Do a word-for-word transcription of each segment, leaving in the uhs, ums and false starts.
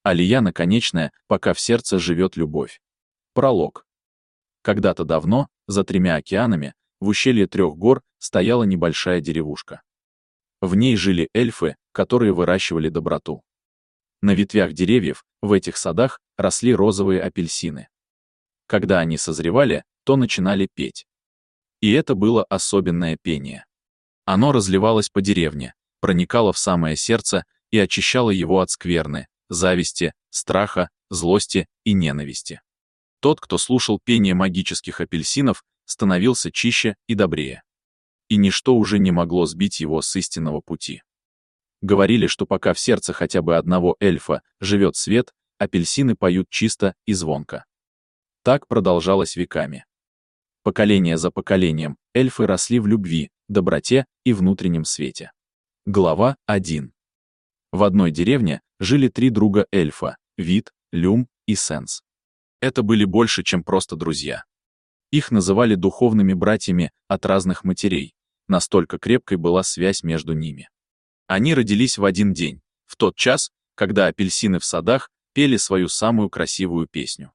Алия наконечная, пока в сердце живет любовь. Пролог. Когда-то давно, за тремя океанами, в ущелье трех гор стояла небольшая деревушка. В ней жили эльфы, которые выращивали доброту. На ветвях деревьев, в этих садах, росли розовые апельсины. Когда они созревали, то начинали петь. И это было особенное пение. Оно разливалось по деревне, проникало в самое сердце и очищало его от скверны, зависти, страха, злости и ненависти. Тот, кто слушал пение магических апельсинов, становился чище и добрее. И ничто уже не могло сбить его с истинного пути. Говорили, что пока в сердце хотя бы одного эльфа живет свет, апельсины поют чисто и звонко. Так продолжалось веками. Поколение за поколением эльфы росли в любви, доброте и внутреннем свете. Глава один. В одной деревне жили три друга эльфа — Вид, Люм и Сенс. Это были больше, чем просто друзья. Их называли духовными братьями от разных матерей, настолько крепкой была связь между ними. Они родились в один день, в тот час, когда апельсины в садах пели свою самую красивую песню.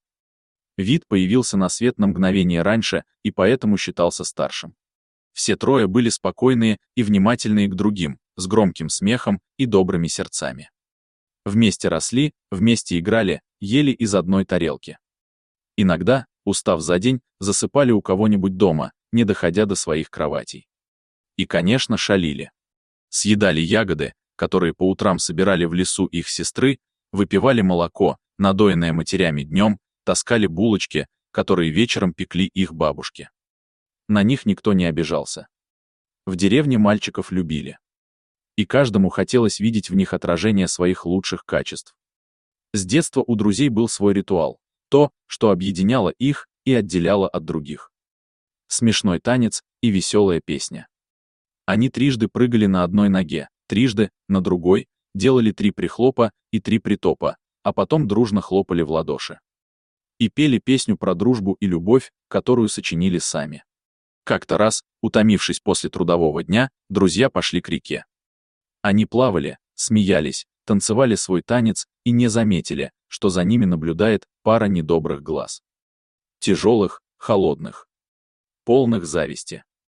Вид появился на свет на мгновение раньше и поэтому считался старшим. Все трое были спокойные и внимательные к другим, с громким смехом и добрыми сердцами. Вместе росли, вместе играли, ели из одной тарелки. Иногда, устав за день, засыпали у кого-нибудь дома, не доходя до своих кроватей. И, конечно, шалили. Съедали ягоды, которые по утрам собирали в лесу их сестры, выпивали молоко, надоенное матерями днем, таскали булочки, которые вечером пекли их бабушки. На них никто не обижался. В деревне мальчиков любили. И каждому хотелось видеть в них отражение своих лучших качеств. С детства у друзей был свой ритуал, то, что объединяло их и отделяло от других. Смешной танец и веселая песня. Они трижды прыгали на одной ноге, трижды, на другой, делали три прихлопа и три притопа, а потом дружно хлопали в ладоши. И пели песню про дружбу и любовь, которую сочинили сами. Как-то раз, утомившись после трудового дня, друзья пошли к реке. Они плавали, смеялись, танцевали свой танец и не заметили, что за ними наблюдает пара недобрых глаз. Тяжелых, холодных, полных зависти.